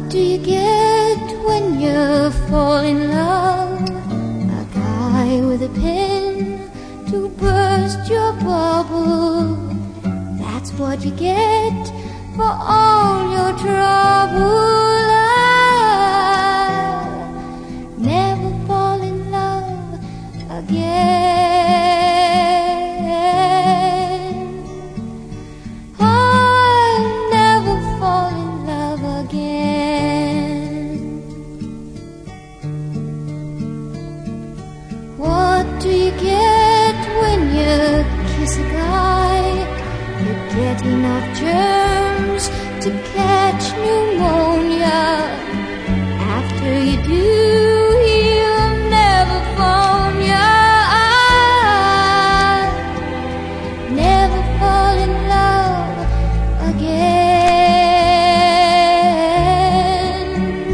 do you get when you fall in love? A guy with a pen to burst your bubble. That's what you get for all your trouble. I'll never fall in love again. I'll never fall in love again. What do you get when you kiss a guy? You get enough germs to catch pneumonia. After you do, he'll never phone ya. I'll never fall in love again.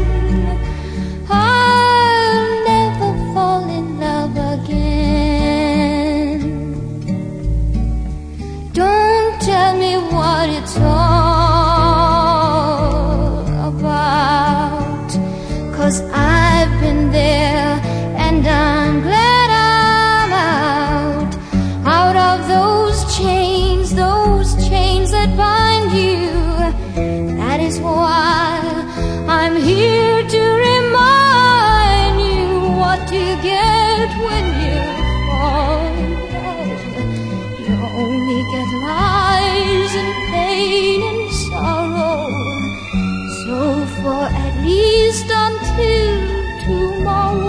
I'll never fall in love again. Don't tell me what it's all about, 'cause I've been there and I'm glad I'm out of those chains that bind you. That is why I'm here to remind you, what do you get when you fall in love? You only get lies and pain and sorrow. So for at least until tomorrow,